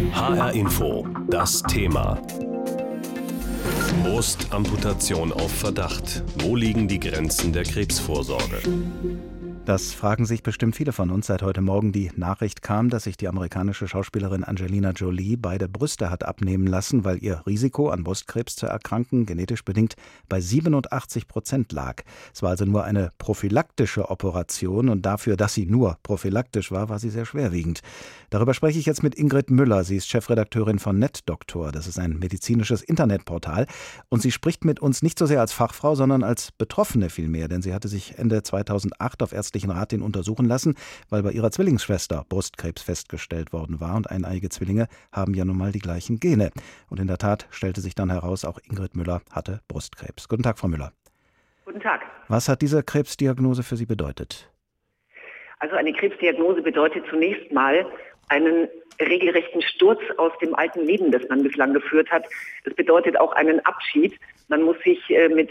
HR Info, das Thema. Brustamputation auf Verdacht. Wo liegen die Grenzen der Krebsvorsorge? Das fragen sich bestimmt viele von uns, seit heute Morgen die Nachricht kam, dass sich die amerikanische Schauspielerin Angelina Jolie beide Brüste hat abnehmen lassen, weil ihr Risiko, an Brustkrebs zu erkranken, genetisch bedingt bei 87% lag. Es war also nur eine prophylaktische Operation und dafür, dass sie nur prophylaktisch war, war sie sehr schwerwiegend. Darüber spreche ich jetzt mit Ingrid Müller. Sie ist Chefredakteurin von NetDoktor. Das ist ein medizinisches Internetportal. Und sie spricht mit uns nicht so sehr als Fachfrau, sondern als Betroffene vielmehr. Denn sie hatte sich Ende 2008 auf ärztlichen Rat untersuchen lassen, weil bei ihrer Zwillingsschwester Brustkrebs festgestellt worden war. Und eineige Zwillinge haben ja nun mal die gleichen Gene. Und in der Tat stellte sich dann heraus, auch Ingrid Müller hatte Brustkrebs. Guten Tag, Frau Müller. Guten Tag. Was hat diese Krebsdiagnose für Sie bedeutet? Also eine Krebsdiagnose bedeutet zunächst mal einen regelrechten Sturz aus dem alten Leben, das man bislang geführt hat. Es bedeutet auch einen Abschied. Man muss sich mit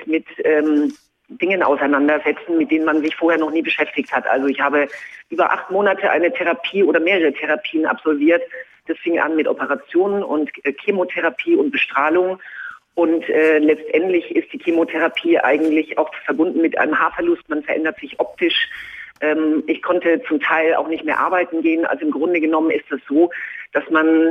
Dingen auseinandersetzen, mit denen man sich vorher noch nie beschäftigt hat. Also ich habe über 8 Monate eine Therapie oder mehrere Therapien absolviert. Das fing an mit Operationen und Chemotherapie und Bestrahlung. Und letztendlich ist die Chemotherapie eigentlich auch verbunden mit einem Haarverlust. Man verändert sich optisch. Ich konnte zum Teil auch nicht mehr arbeiten gehen. Also im Grunde genommen ist es so, dass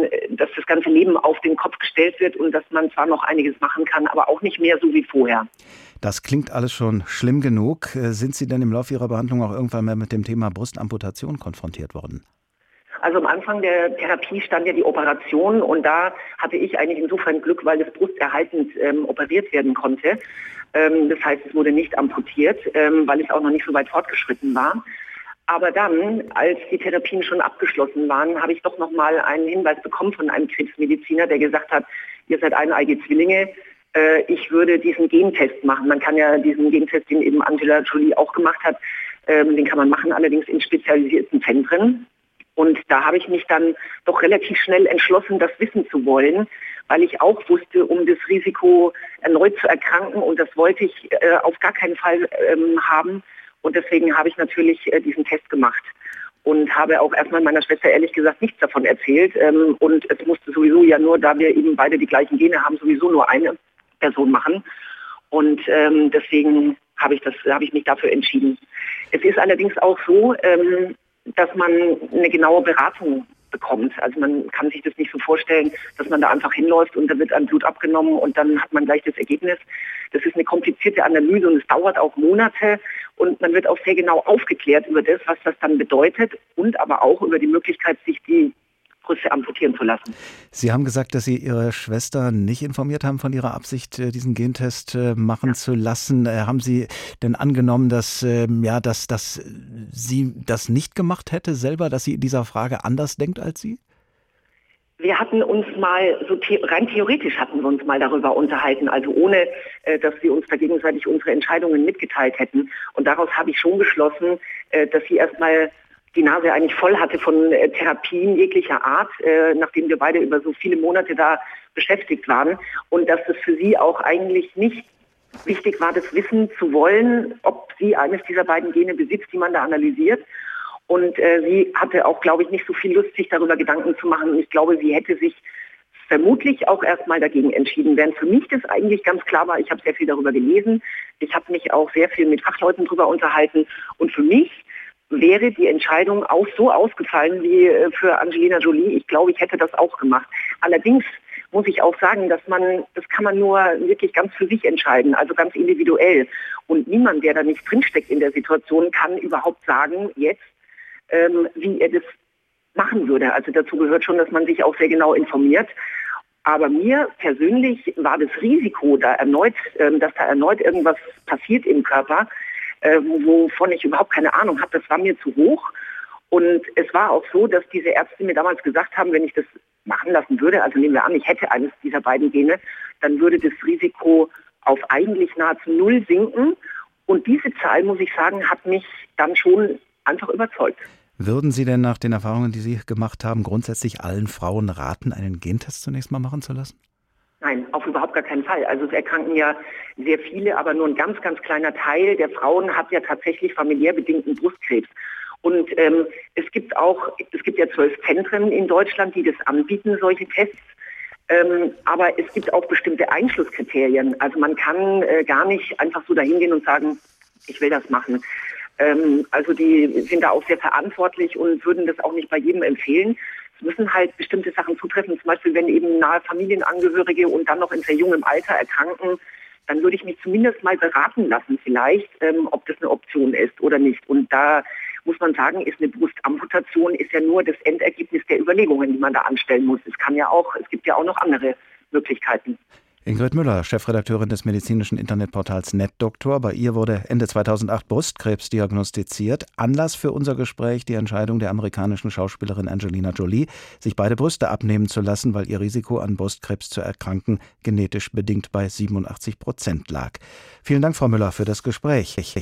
das ganze Leben auf den Kopf gestellt wird und dass man zwar noch einiges machen kann, aber auch nicht mehr so wie vorher. Das klingt alles schon schlimm genug. Sind Sie denn im Laufe Ihrer Behandlung auch irgendwann mal mit dem Thema Brustamputation konfrontiert worden? Also am Anfang der Therapie stand ja die Operation und da hatte ich eigentlich insofern Glück, weil das brusterhaltend operiert werden konnte. Das heißt, es wurde nicht amputiert, weil es auch noch nicht so weit fortgeschritten war. Aber dann, als die Therapien schon abgeschlossen waren, habe ich doch nochmal einen Hinweis bekommen von einem Krebsmediziner, der gesagt hat, ihr seid eineige Zwillinge, ich würde diesen Gentest machen. Man kann ja diesen Gentest, den eben Angela Jolie auch gemacht hat, den kann man machen, allerdings in spezialisierten Zentren. Und da habe ich mich dann doch relativ schnell entschlossen, das wissen zu wollen, weil ich auch wusste, um das Risiko erneut zu erkranken, und das wollte ich auf gar keinen Fall haben. Und deswegen habe ich natürlich diesen Test gemacht und habe auch erstmal meiner Schwester ehrlich gesagt nichts davon erzählt. Und es musste sowieso ja nur, da wir eben beide die gleichen Gene haben, sowieso nur eine Person machen. Und deswegen habe ich mich dafür entschieden. Es ist allerdings auch so, dass man eine genaue Beratung bekommt. Also man kann sich das nicht so vorstellen, dass man da einfach hinläuft und da wird ein Blut abgenommen und dann hat man gleich das Ergebnis. Das ist eine komplizierte Analyse und es dauert auch Monate und man wird auch sehr genau aufgeklärt über das, was das dann bedeutet und aber auch über die Möglichkeit, sich die Brüste amputieren zu lassen. Sie haben gesagt, dass Sie Ihre Schwester nicht informiert haben von Ihrer Absicht, diesen Gentest machen zu lassen. Haben Sie denn angenommen, dass sie das nicht gemacht hätte selber, dass sie in dieser Frage anders denkt als Sie? Wir hatten uns mal, rein theoretisch hatten wir uns mal darüber unterhalten, also ohne, dass wir uns da gegenseitig unsere Entscheidungen mitgeteilt hätten. Und daraus habe ich schon geschlossen, dass sie erstmal die Nase eigentlich voll hatte von Therapien jeglicher Art, nachdem wir beide über so viele Monate da beschäftigt waren. Und dass es für sie auch eigentlich nicht wichtig war, das wissen zu wollen, ob sie eines dieser beiden Gene besitzt, die man da analysiert. Und sie hatte auch, glaube ich, nicht so viel Lust, sich darüber Gedanken zu machen. Und ich glaube, sie hätte sich vermutlich auch erstmal dagegen entschieden. Während für mich das eigentlich ganz klar war, ich habe sehr viel darüber gelesen. Ich habe mich auch sehr viel mit Fachleuten darüber unterhalten. Und für mich wäre die Entscheidung auch so ausgefallen wie für Angelina Jolie. Ich glaube, ich hätte das auch gemacht. Allerdings muss ich auch sagen, das kann man nur wirklich ganz für sich entscheiden, also ganz individuell. Und niemand, der da nicht drinsteckt in der Situation, kann überhaupt sagen jetzt, wie er das machen würde. Also dazu gehört schon, dass man sich auch sehr genau informiert. Aber mir persönlich war das Risiko, dass da erneut irgendwas passiert im Körper, wovon ich überhaupt keine Ahnung habe, das war mir zu hoch. Und es war auch so, dass diese Ärzte mir damals gesagt haben, wenn ich das machen lassen würde, also nehmen wir an, ich hätte eines dieser beiden Gene, dann würde das Risiko auf eigentlich nahezu 0 sinken. Und diese Zahl, muss ich sagen, hat mich dann schon einfach überzeugt. Würden Sie denn nach den Erfahrungen, die Sie gemacht haben, grundsätzlich allen Frauen raten, einen Gentest zunächst mal machen zu lassen? Nein, auf überhaupt gar keinen Fall. Also es erkranken ja sehr viele, aber nur ein ganz, ganz kleiner Teil der Frauen hat ja tatsächlich familiär bedingten Brustkrebs. Und es gibt ja 12 Zentren in Deutschland, die das anbieten, solche Tests. Aber es gibt auch bestimmte Einschlusskriterien. Also man kann gar nicht einfach so dahin gehen und sagen, ich will das machen. Also die sind da auch sehr verantwortlich und würden das auch nicht bei jedem empfehlen. Es müssen halt bestimmte Sachen zutreffen. Zum Beispiel, wenn eben nahe Familienangehörige und dann noch in sehr jungem Alter erkranken, dann würde ich mich zumindest mal beraten lassen vielleicht, ob das eine Option ist oder nicht. Und da muss man sagen, ist eine Brustamputation ist ja nur das Endergebnis der Überlegungen, die man da anstellen muss. Es gibt ja auch noch andere Möglichkeiten. Ingrid Müller, Chefredakteurin des medizinischen Internetportals NetDoktor. Bei ihr wurde Ende 2008 Brustkrebs diagnostiziert. Anlass für unser Gespräch die Entscheidung der amerikanischen Schauspielerin Angelina Jolie, sich beide Brüste abnehmen zu lassen, weil ihr Risiko an Brustkrebs zu erkranken genetisch bedingt bei 87% lag. Vielen Dank, Frau Müller, für das Gespräch.